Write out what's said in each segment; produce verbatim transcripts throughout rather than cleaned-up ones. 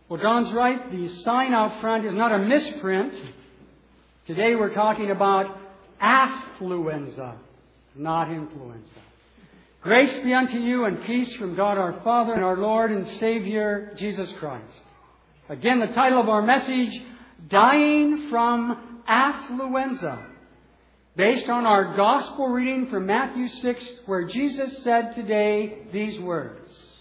Well, Don's right. The sign out front is not a misprint. Today we're talking about affluenza, not influenza. Grace be unto you and peace from God our Father and our Lord and Savior, Jesus Christ. Again, the title of our message, Dying from Affluenza, based on our gospel reading from Matthew six, where Jesus said today these words.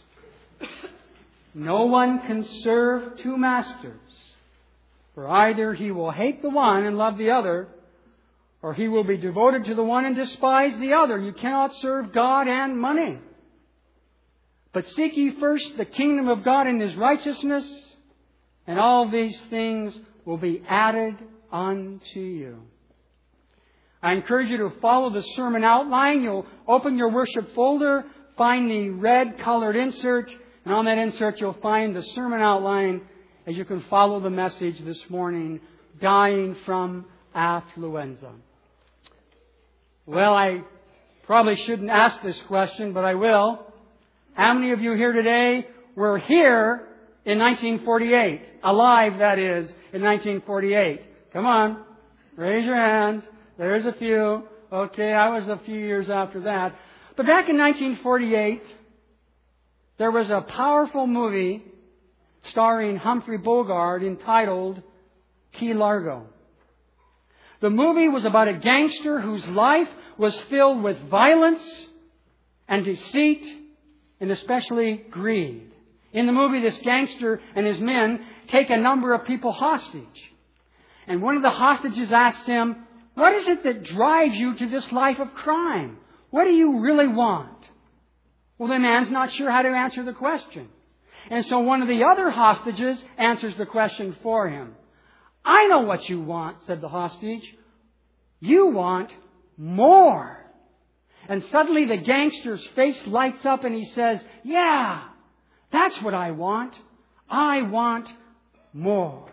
No one can serve two masters, for either he will hate the one and love the other, or he will be devoted to the one and despise the other. You cannot serve God and money. But seek ye first the kingdom of God and His righteousness, and all these things will be added unto you. I encourage you to follow the sermon outline. You'll open your worship folder, find the red colored insert, and on that insert you'll find the sermon outline as you can follow the message this morning, Dying from Affluenza. Well, I probably shouldn't ask this question, but I will. How many of you here today were here in nineteen forty-eight? Alive, that is, in nineteen forty-eight. Come on, raise your hands. There's a few. Okay, I was a few years after that. But back in nineteen forty-eight, there was a powerful movie starring Humphrey Bogart entitled Key Largo. The movie was about a gangster whose life was filled with violence and deceit and especially greed. In the movie, this gangster and his men take a number of people hostage. And one of the hostages asks him, what is it that drives you to this life of crime? What do you really want? Well, the man's not sure how to answer the question. And so one of the other hostages answers the question for him. I know what you want, said the hostage. You want more. And suddenly the gangster's face lights up and he says, yeah, that's what I want. I want more.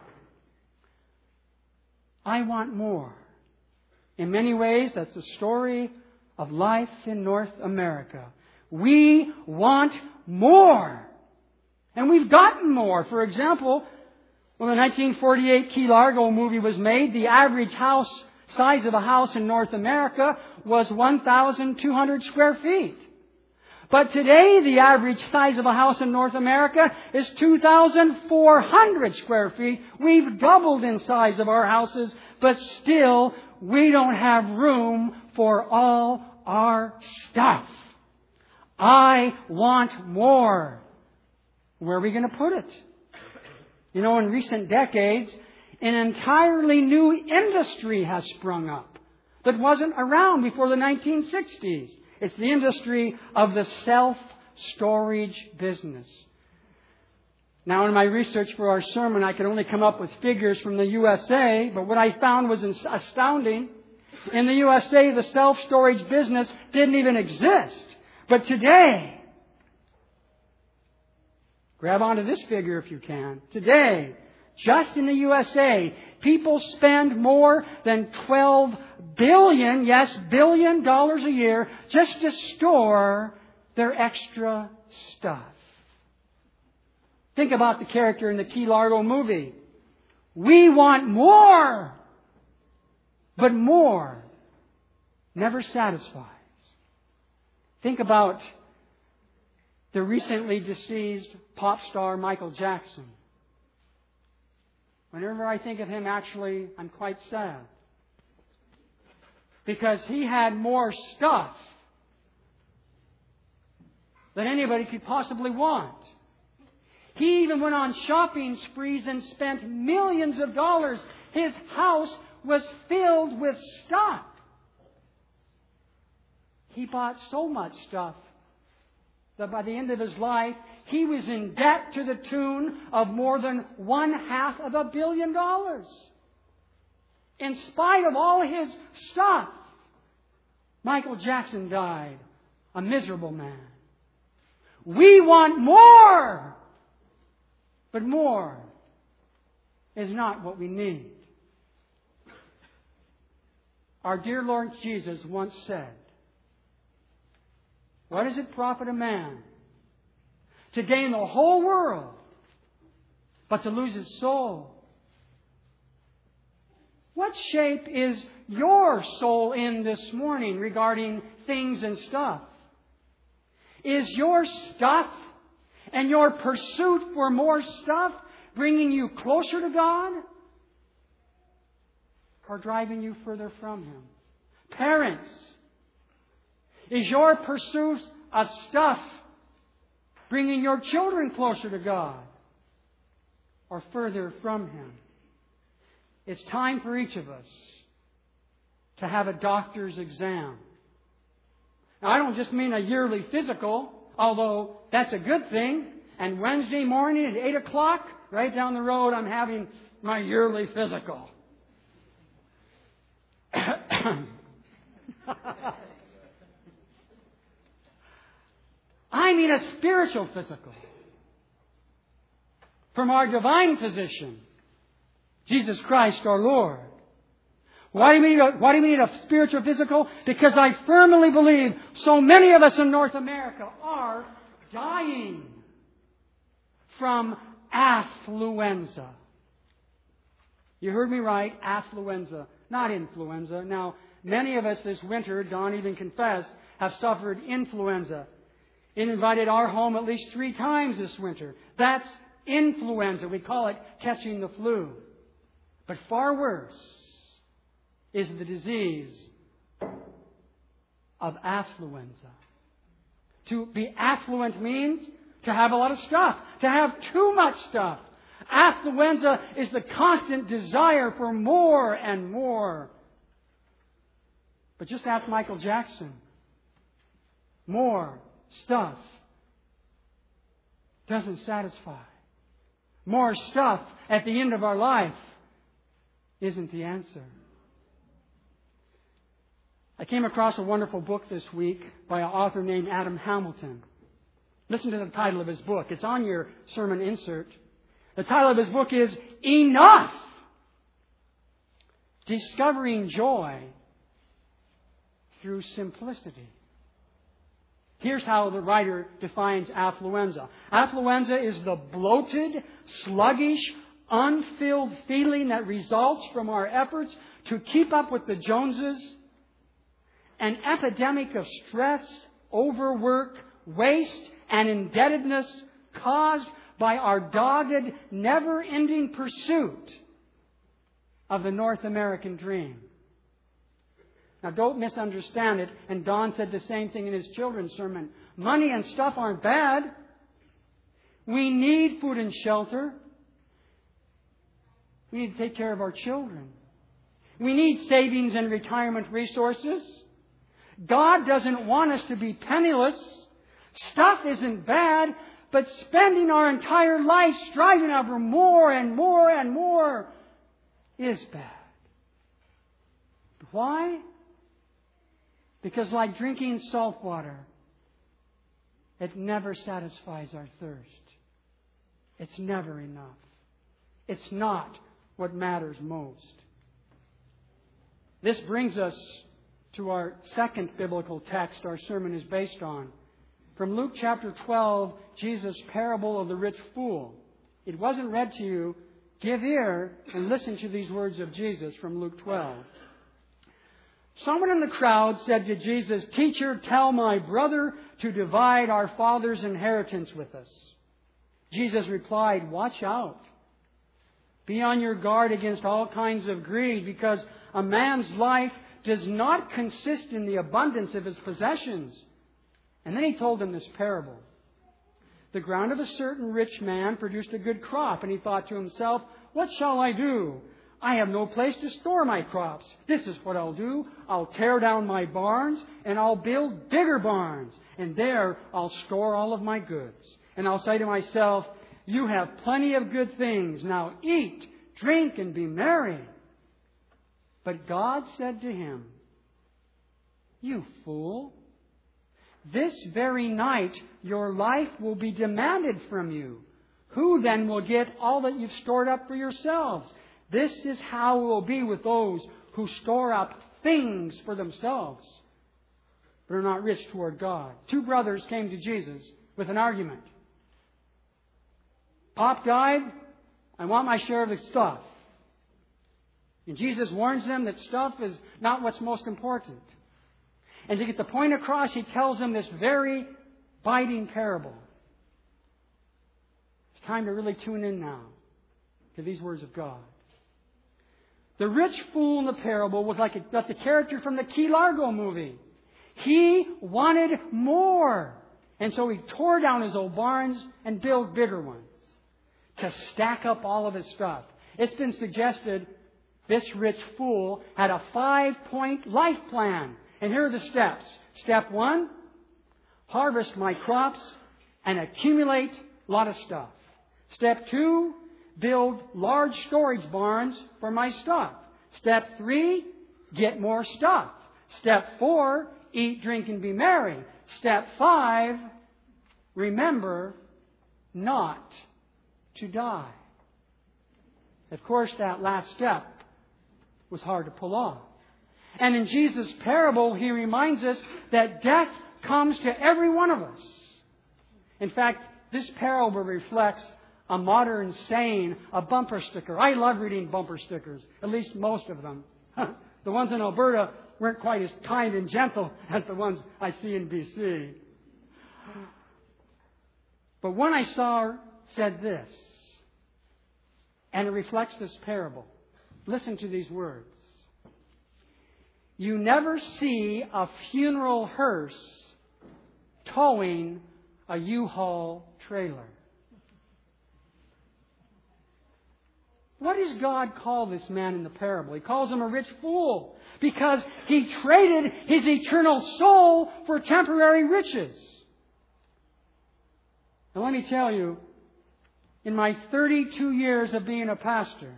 I want more. In many ways, that's the story of life in North America. We want more. And we've gotten more. For example, when the nineteen forty-eight Key Largo movie was made, the average house size of a house in North America was one thousand two hundred square feet. But today, the average size of a house in North America is two thousand four hundred square feet. We've doubled in size of our houses, but still, we don't have room for all our stuff. I want more. Where are we going to put it? You know, in recent decades, an entirely new industry has sprung up that wasn't around before the nineteen sixties. It's the industry of the self-storage business. Now, in my research for our sermon, I could only come up with figures from the U S A, but what I found was astounding. In the U S A, the self-storage business didn't even exist. But today, grab onto this figure if you can. Today, just in the U S A, people spend more than twelve billion, yes, billion dollars a year just to store their extra stuff. Think about the character in the Key Largo movie. We want more, but more never satisfies. Think about the recently deceased pop star Michael Jackson. Whenever I think of him, actually, I'm quite sad. Because he had more stuff than anybody could possibly want. He even went on shopping sprees and spent millions of dollars. His house was filled with stuff. He bought so much stuff that by the end of his life, he was in debt to the tune of more than one half of a billion dollars. In spite of all his stuff, Michael Jackson died a miserable man. We want more, but more is not what we need. Our dear Lord Jesus once said, what does it profit a man to gain the whole world but to lose its soul. What shape is your soul in this morning regarding things and stuff? Is your stuff and your pursuit for more stuff bringing you closer to God or driving you further from Him? Parents, is your pursuit of stuff bringing your children closer to God or further from Him? It's time for each of us to have a doctor's exam. Now, I don't just mean a yearly physical, although that's a good thing. And Wednesday morning at eight o'clock, right down the road, I'm having my yearly physical. I mean a spiritual physical. From our divine physician, Jesus Christ our Lord. Why do we need a, why do we need a spiritual physical? Because I firmly believe so many of us in North America are dying from affluenza. You heard me right, affluenza, not influenza. Now, many of us this winter, Don even confessed, have suffered influenza. It invaded our home at least three times this winter. That's influenza. We call it catching the flu. But far worse is the disease of affluenza. To be affluent means to have a lot of stuff, to have too much stuff. Affluenza is the constant desire for more and more. But just ask Michael Jackson. More stuff doesn't satisfy. More stuff at the end of our life isn't the answer. I came across a wonderful book this week by an author named Adam Hamilton. Listen to the title of his book. It's on your sermon insert. The title of his book is Enough! Discovering Joy Through Simplicity. Here's how the writer defines affluenza. Affluenza is the bloated, sluggish, unfilled feeling that results from our efforts to keep up with the Joneses. An epidemic of stress, overwork, waste, and indebtedness caused by our dogged, never-ending pursuit of the North American dream. Now, don't misunderstand it. And Don said the same thing in his children's sermon. Money and stuff aren't bad. We need food and shelter. We need to take care of our children. We need savings and retirement resources. God doesn't want us to be penniless. Stuff isn't bad, but spending our entire life striving after more and more and more is bad. Why? Because like drinking salt water, it never satisfies our thirst. It's never enough. It's not what matters most. This brings us to our second biblical text our sermon is based on. From Luke chapter twelve, Jesus' parable of the rich fool. It wasn't read to you. Give ear and listen to these words of Jesus from Luke twelve. Someone in the crowd said to Jesus, "Teacher, tell my brother to divide our father's inheritance with us." Jesus replied, "Watch out. Be on your guard against all kinds of greed, because a man's life does not consist in the abundance of his possessions." And then he told them this parable. The ground of a certain rich man produced a good crop, and he thought to himself, "What shall I do? I have no place to store my crops. This is what I'll do. I'll tear down my barns, and I'll build bigger barns, and there I'll store all of my goods. And I'll say to myself, you have plenty of good things. Now eat, drink, and be merry." But God said to him, "You fool, this very night your life will be demanded from you. Who then will get all that you've stored up for yourselves? This is how it will be with those who store up things for themselves, but are not rich toward God." Two brothers came to Jesus with an argument. Pop died, I want my share of the stuff. And Jesus warns them that stuff is not what's most important. And to get the point across, He tells them this very biting parable. It's time to really tune in now to these words of God. The rich fool in the parable was like, a, like the character from the Key Largo movie. He wanted more. And so he tore down his old barns and built bigger ones to stack up all of his stuff. It's been suggested this rich fool had a five-point life plan. And here are the steps. Step one, harvest my crops and accumulate a lot of stuff. Step two, build large storage barns for my stuff. Step three, get more stuff. Step four, eat, drink, and be merry. Step five, remember not to die. Of course, that last step was hard to pull off. And in Jesus' parable, He reminds us that death comes to every one of us. In fact, this parable reflects a modern saying, a bumper sticker. I love reading bumper stickers, at least most of them. The ones in Alberta weren't quite as kind and gentle as the ones I see in B C. But one I saw said this, and it reflects this parable. Listen to these words. You never see a funeral hearse towing a U-Haul trailer. What does God call this man in the parable? He calls him a rich fool because he traded his eternal soul for temporary riches. Now let me tell you, in my thirty-two years of being a pastor,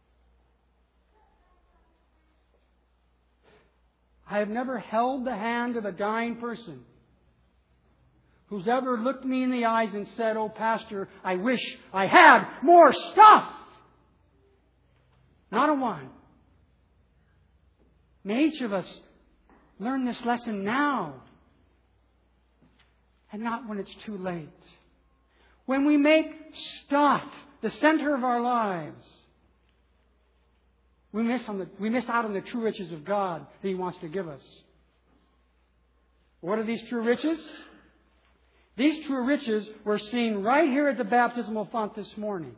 I have never held the hand of a dying person who's ever looked me in the eyes and said, "Oh, Pastor, I wish I had more stuff." Not a one. May each of us learn this lesson now and not when it's too late. When we make stuff the center of our lives, we miss, on the, we miss out on the true riches of God that He wants to give us. What are these true riches? These true riches were seen right here at the baptismal font this morning.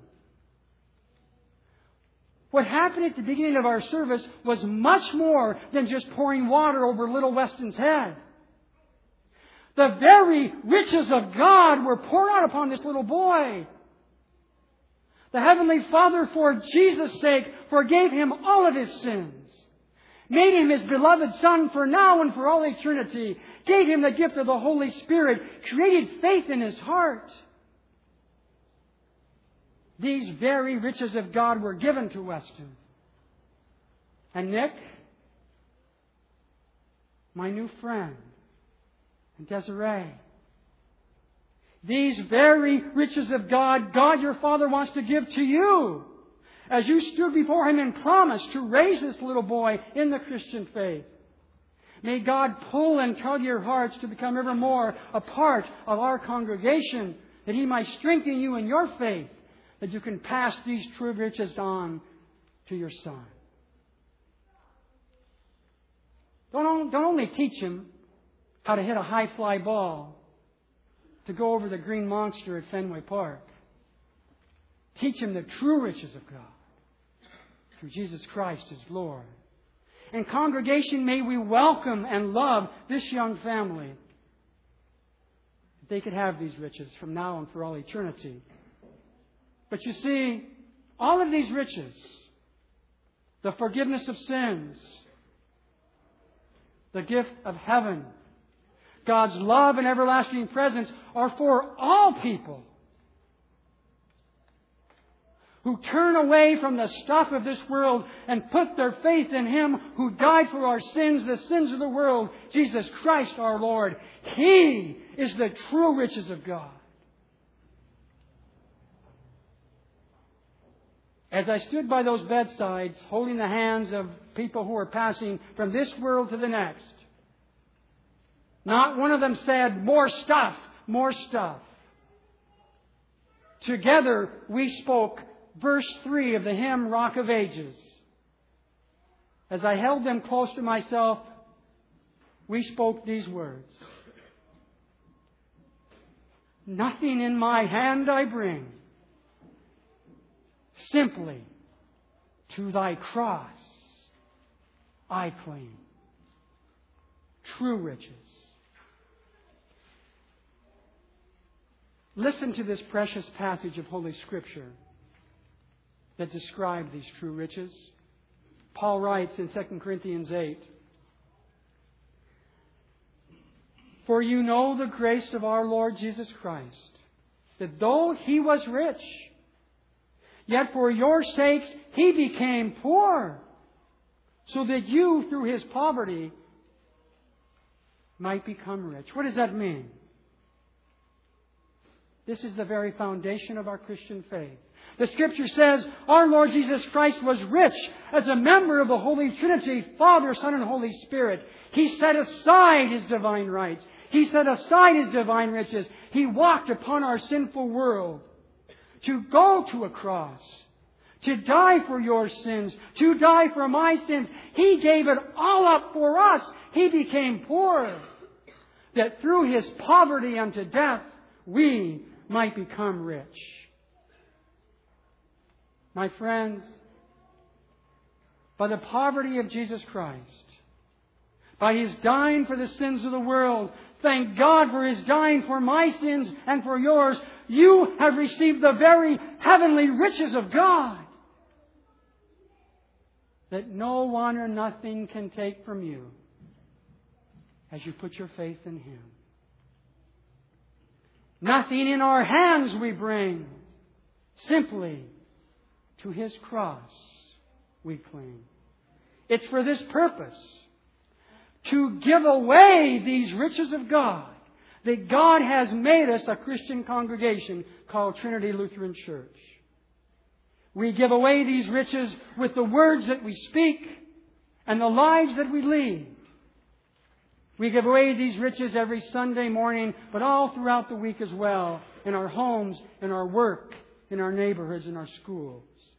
What happened at the beginning of our service was much more than just pouring water over little Weston's head. The very riches of God were poured out upon this little boy. The Heavenly Father, for Jesus' sake, forgave him all of his sins, made him His beloved Son for now and for all eternity, gave him the gift of the Holy Spirit, created faith in his heart. These very riches of God were given to Weston. And Nick, my new friend, and Desiree, these very riches of God, God your Father wants to give to you as you stood before Him and promised to raise this little boy in the Christian faith. May God pull and tug your hearts to become ever more a part of our congregation, that He might strengthen you in your faith, that you can pass these true riches on to your son. Don't, don't only teach him how to hit a high fly ball to go over the green monster at Fenway Park. Teach him the true riches of God through Jesus Christ as Lord. And congregation, may we welcome and love this young family, that they could have these riches from now on for all eternity. But you see, all of these riches, the forgiveness of sins, the gift of heaven, God's love and everlasting presence, are for all people who turn away from the stuff of this world and put their faith in Him who died for our sins, the sins of the world, Jesus Christ our Lord. He is the true riches of God. As I stood by those bedsides, holding the hands of people who were passing from this world to the next, not one of them said, "More stuff, more stuff." Together we spoke verse three of the hymn Rock of Ages. As I held them close to myself, we spoke these words. Nothing in my hand I bring, simply to Thy cross I cling. True riches. Listen to this precious passage of Holy Scripture that describes these true riches. Paul writes in Second Corinthians eight, For you know the grace of our Lord Jesus Christ, that though He was rich, yet for your sakes He became poor, so that you, through His poverty, might become rich. What does that mean? This is the very foundation of our Christian faith. The Scripture says our Lord Jesus Christ was rich as a member of the Holy Trinity, Father, Son, and Holy Spirit. He set aside His divine rights. He set aside His divine riches. He walked upon our sinful world to go to a cross, to die for your sins, to die for my sins. He gave it all up for us. He became poor, that through His poverty unto death, we might become rich. My friends, by the poverty of Jesus Christ, by His dying for the sins of the world, thank God for His dying for my sins and for yours, you have received the very heavenly riches of God that no one or nothing can take from you as you put your faith in Him. Nothing in our hands we bring, simply to His cross we cling. It's for this purpose, to give away these riches of God, that God has made us a Christian congregation called Trinity Lutheran Church. We give away these riches with the words that we speak and the lives that we lead. We give away these riches every Sunday morning, but all throughout the week as well, in our homes, in our work, in our neighborhoods, in our schools.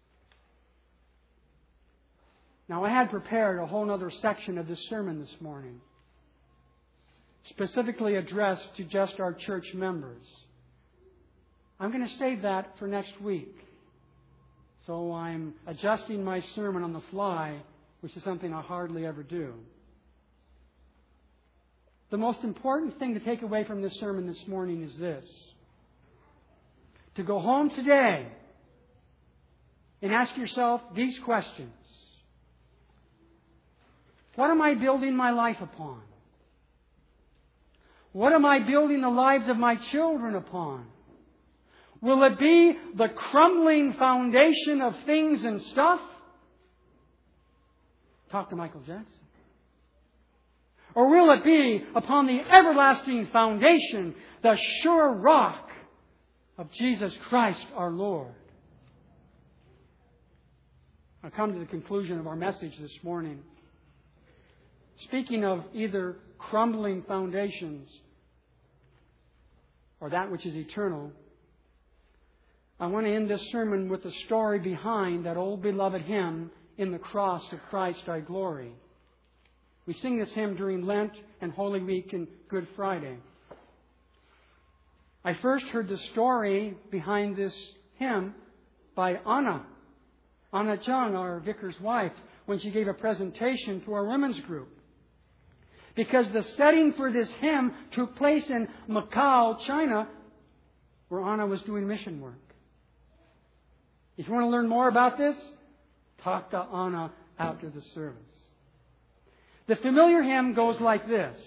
Now, I had prepared a whole other section of this sermon this morning, specifically addressed to just our church members. I'm going to save that for next week. So I'm adjusting my sermon on the fly, which is something I hardly ever do. The most important thing to take away from this sermon this morning is this. To go home today and ask yourself these questions. What am I building my life upon? What am I building the lives of my children upon? Will it be the crumbling foundation of things and stuff? Talk to Michael Jackson. Or will it be upon the everlasting foundation, the sure rock of Jesus Christ our Lord? I come to the conclusion of our message this morning. Speaking of either crumbling foundations or that which is eternal, I want to end this sermon with the story behind that old beloved hymn, In the Cross of Christ I Glory. We sing this hymn during Lent and Holy Week and Good Friday. I first heard the story behind this hymn by Anna, Anna Chung, our vicar's wife, when she gave a presentation to our women's group. Because the setting for this hymn took place in Macau, China, where Anna was doing mission work. If you want to learn more about this, talk to Anna after the service. The familiar hymn goes like this.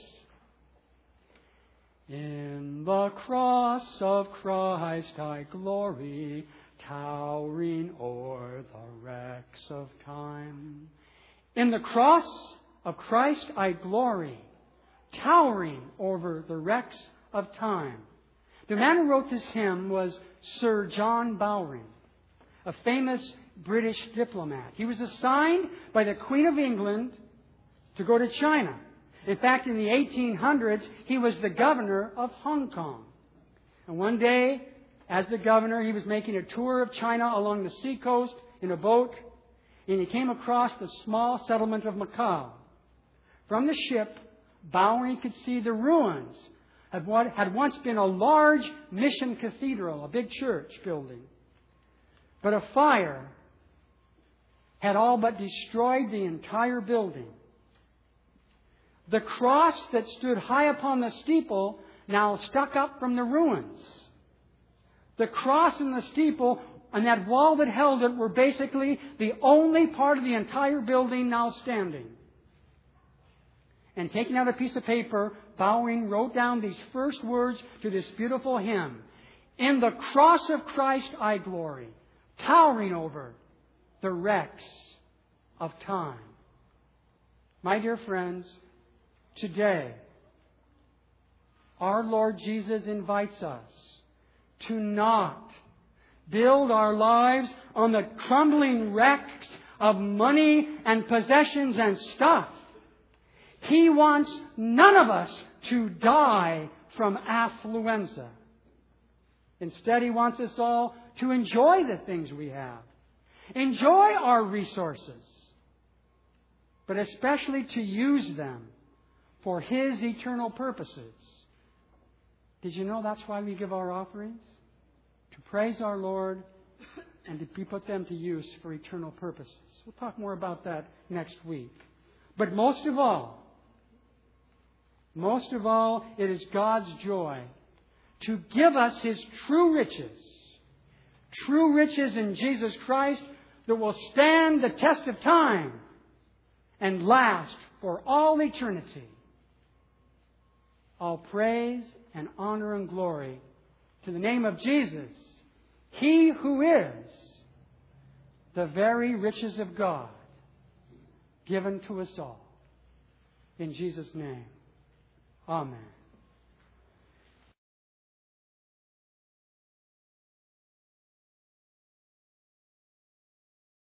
In the cross of Christ I glory, towering o'er the wrecks of time. In the cross of Christ I glory, towering over the wrecks of time. The man who wrote this hymn was Sir John Bowring, a famous British diplomat. He was assigned by the Queen of England to go to China. In fact, in the eighteen hundreds, he was the governor of Hong Kong. And one day, as the governor, he was making a tour of China along the seacoast in a boat, and he came across the small settlement of Macau. From the ship, bowing, he could see the ruins of what had once been a large mission cathedral, a big church building. But a fire had all but destroyed the entire building. The cross that stood high upon the steeple now stuck up from the ruins. The cross and the steeple and that wall that held it were basically the only part of the entire building now standing. And taking out a piece of paper, Bowing wrote down these first words to this beautiful hymn. In the cross of Christ I glory, towering over the wrecks of time. My dear friends, today, our Lord Jesus invites us to not build our lives on the crumbling wrecks of money and possessions and stuff. He wants none of us to die from affluenza. Instead, He wants us all to enjoy the things we have. Enjoy our resources. But especially to use them for His eternal purposes. Did you know that's why we give our offerings? To praise our Lord and to be put them to use for eternal purposes. We'll talk more about that next week. But most of all, most of all, it is God's joy to give us His true riches. True riches in Jesus Christ that will stand the test of time and last for all eternity. All praise and honor and glory to the name of Jesus, He who is the very riches of God given to us all. In Jesus' name, amen.